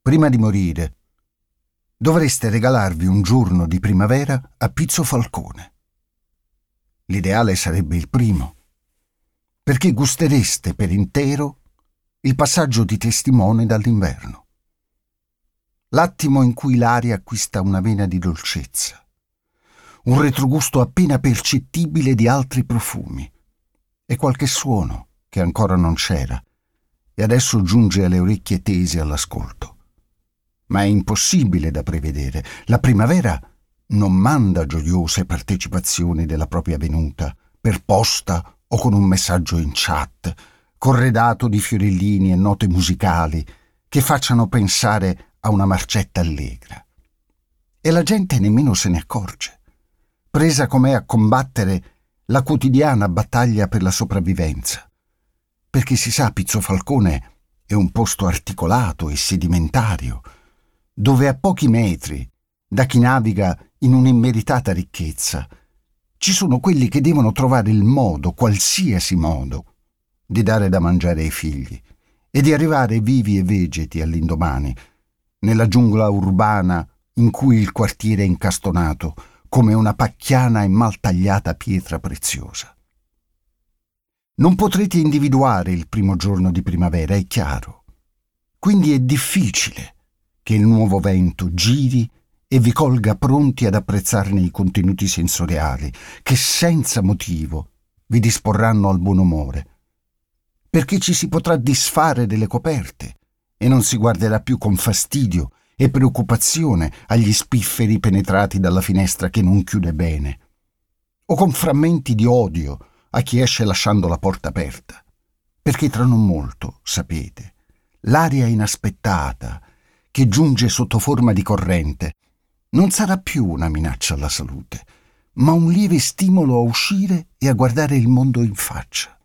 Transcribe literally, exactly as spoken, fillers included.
prima di morire, dovreste regalarvi un giorno di primavera a Pizzo Falcone. L'ideale sarebbe il primo, perché gustereste per intero il passaggio di testimone dall'inverno. L'attimo in cui l'aria acquista una vena di dolcezza, un retrogusto appena percettibile di altri profumi e qualche suono che ancora non c'era e adesso giunge alle orecchie tese all'ascolto. Ma è impossibile da prevedere. La primavera non manda gioiose partecipazioni della propria venuta per posta o con un messaggio in chat, corredato di fiorellini e note musicali che facciano pensare a una marcetta allegra. E la gente nemmeno se ne accorge, presa com'è a combattere la quotidiana battaglia per la sopravvivenza. Perché si sa, Pizzo Falcone è un posto articolato e sedimentario, dove a pochi metri da chi naviga in un'immeritata ricchezza ci sono quelli che devono trovare il modo, qualsiasi modo, di dare da mangiare ai figli e di arrivare vivi e vegeti all'indomani nella giungla urbana in cui il quartiere è incastonato come una pacchiana e mal tagliata pietra preziosa. Non potrete individuare il primo giorno di primavera, è chiaro. Quindi è difficile che il nuovo vento giri e vi colga pronti ad apprezzarne i contenuti sensoriali, che senza motivo vi disporranno al buon umore, perché ci si potrà disfare delle coperte e non si guarderà più con fastidio e preoccupazione agli spifferi penetrati dalla finestra che non chiude bene, o con frammenti di odio a chi esce lasciando la porta aperta, perché tra non molto, sapete, l'aria inaspettata che giunge sotto forma di corrente non sarà più una minaccia alla salute, ma un lieve stimolo a uscire e a guardare il mondo in faccia.